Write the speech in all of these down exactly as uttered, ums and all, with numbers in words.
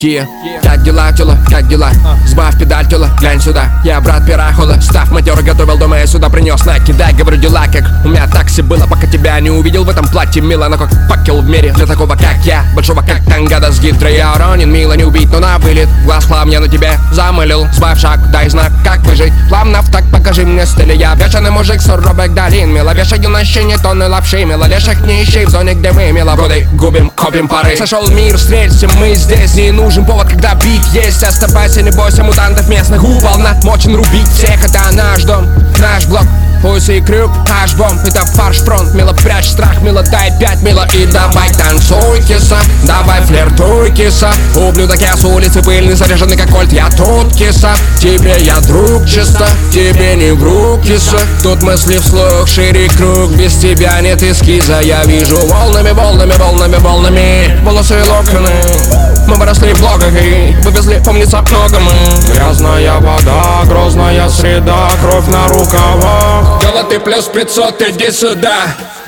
Ки, как дела, тело, как дела? Сбавь педаль, тело, глянь сюда. Я брат Пирахола, став матер, готовил дома, я сюда принес. Накидай, говорю, дела, как у меня такси было, пока тебя не увидел в этом платье. Мило, но как факел в мире для такого, как я. Большого, как тангада с гидрой. Я уронен, мило, не убить, но на вылет. Глаз хлам я на тебе замылил. Сбавь шаг, дай знак, как выжить. Плавно в так, покажи мне стиль. Я бешеный мужик с суровых долин. Мило, вешаю на щене тонны лапши. Мило, леших не ищи в зоне, где мы миловроды губим, копим пары. Сошел мир, встреться, мы здесь. Не нужен повод, когда бит есть. Оставайся, не бойся мутантов местных. Уполномочен рубить всех, это наш дом, наш блок. Пусть и крюк, аж бомб, это фарш-фронт. Мило, прячь страх, мило, дай пять, мило. И давай танцуй, киса, давай флиртуй, киса. Ублюдок, я с улицы пыльный, заряженный как кольт. Я тут, киса, тебе я друг чисто. Тебе не вру, киса. Тут мысли вслух, шире круг. Без тебя нет эскиза. Я вижу волнами, волнами, волнами, волнами. Волосы и локоны. Мы выросли в блогах и вывезли, помнится, много мы. Грязная вода, грозная среда, кровь на рукавах. Дело ты плюс пятьсот, иди сюда.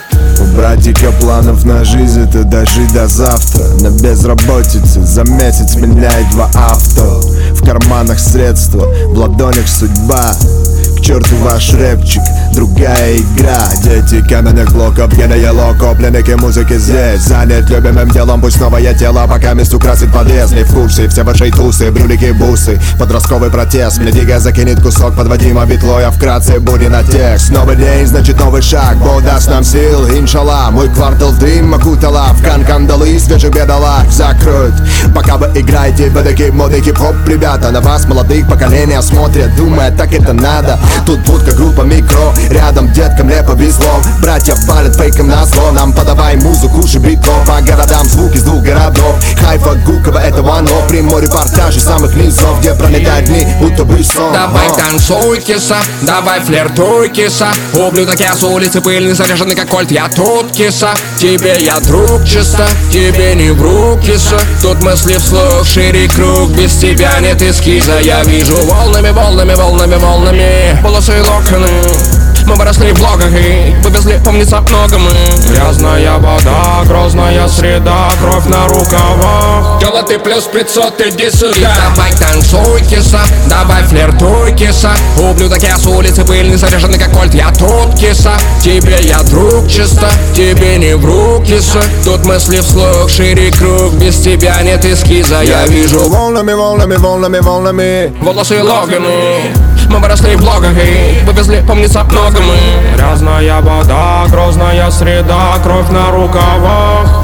У братика планов на жизнь, это дожить до завтра. На безработице за месяц меняет два авто. В карманах средства, в ладонях судьба. К черту ваш рэпчик, другая игра. Дети каменных блоков, геная локо, пленники музыки здесь. Занят любимым делом, пусть новое тело пока месту красит подъезд. Не в курсе, все ваши тусы, брюлики, бусы. Подростковый протест, мне дига закинет кусок подводима битло. Я вкратце буди на текст. Новый день, значит новый шаг, Бог даст нам сил, иншалла. Мой квартал дым окутала, в кан-кандалы свежих бедолаг закроют. Пока вы играете в эдакий модный хип-хоп, ребята. На вас молодых поколения смотрят, думая, так это надо. Тут будка, группа микро, рядом деткам не повезло. Братья палят фейком на зло, нам подавай музыку, шибитов. По городам звук из двух городов. Хайфа, Гуково, это вано. Прямой репортаж из самых низов, где пролетают дни, будто бы сон. Давай танцуй, киса, давай флиртуй, киса. Ублюдок, я с улицы пыльный, заряженный как кольт. Я тут, киса, тебе я друг чисто. Тебе не вру, киса. Тут мысли вслух, шире круг. Без тебя нет эскиза. Я вижу волнами, волнами, волнами, волнами. Волосы и локоны. Мы выросли в блогах и вывезли, помнится, много мы. Грязная вода, грозная среда, кровь на рукавах. Дело ты плюс пятьсот, иди сюда. И давай танцуй, киса, давай флиртуй, киса. Ублюдок, я с улицы пыльный, заряженный как кольт. Я тут, киса, тебе я друг чисто. Тебе не вру, киса. Тут мысли вслух, шире круг. Без тебя нет эскиза. Я вижу волнами, волнами, волнами, волнами. Волосы и локоны. Мы выросли в блогах и вывезли, помнится, много мы. Грязная вода, грозная среда, кровь на рукавах.